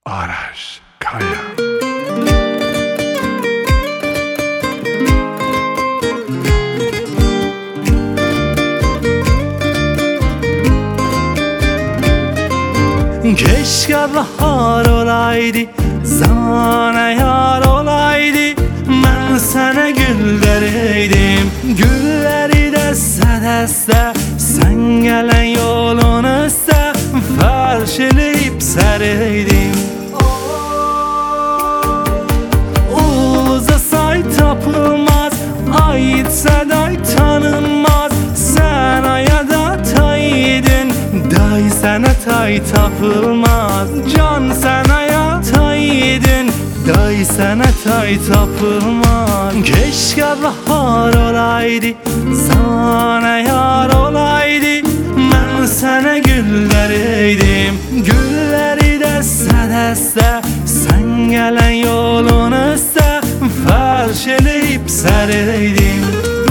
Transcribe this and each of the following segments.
Araş Kaya. Keşke bahar olaydı, zamana yar olaydı. Ben sana gül vereydim, gülleri deste sen gelen yolun üstte farşeleyip sereydim. Uzasay tapılmaz, aitse day tanınmaz. Sen ayada taydın, day sana tay tapılmaz. Can sen aya taydın, day sana tay tapılmaz. Keşke bahar olaydı, sana yar olaydı. Ben sana gül vereydim, gülleri deste sen gelen yolun üstte farşeleyip sereydim.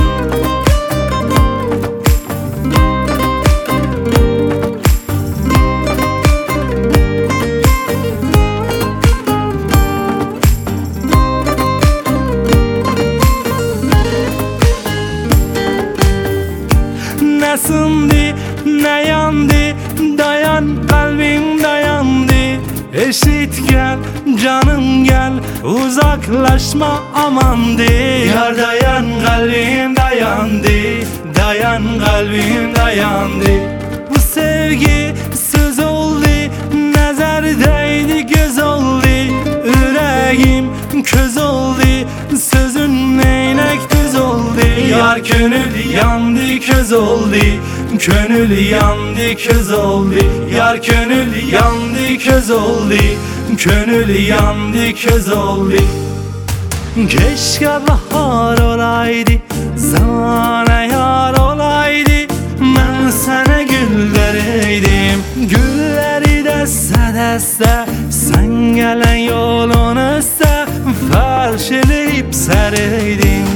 Ne sindi, ne yandı, dayan kalbim dayandı. Eşit gel, canım gel, uzaklaşma amandı. Yar dayan kalbim dayandı, dayan kalbim dayandı. Bu sevgi söz oldu, nezerdeydi göz oldu. Yüreğim köz oldu, sözün neynek düz oldu. Yar gönül yandı köz oldu, gönül yandı köz oldu. Yar gönül yandı köz oldu, gönül yandı köz oldu. Keşke bahar olaydı, zamana yar olaydı. Ben sana gül vereydim, gülleri deste sen gelen yolun üstte farşeleyip sereydim.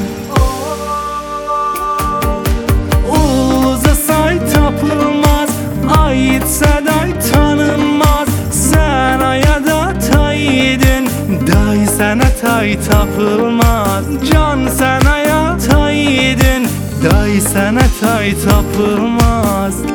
Uzasay tapılmaz, aitse day tanınmaz. Sen ayada taydın, day sana tay tapılmaz. Can sen aya taydın, day sana tay tapılmaz.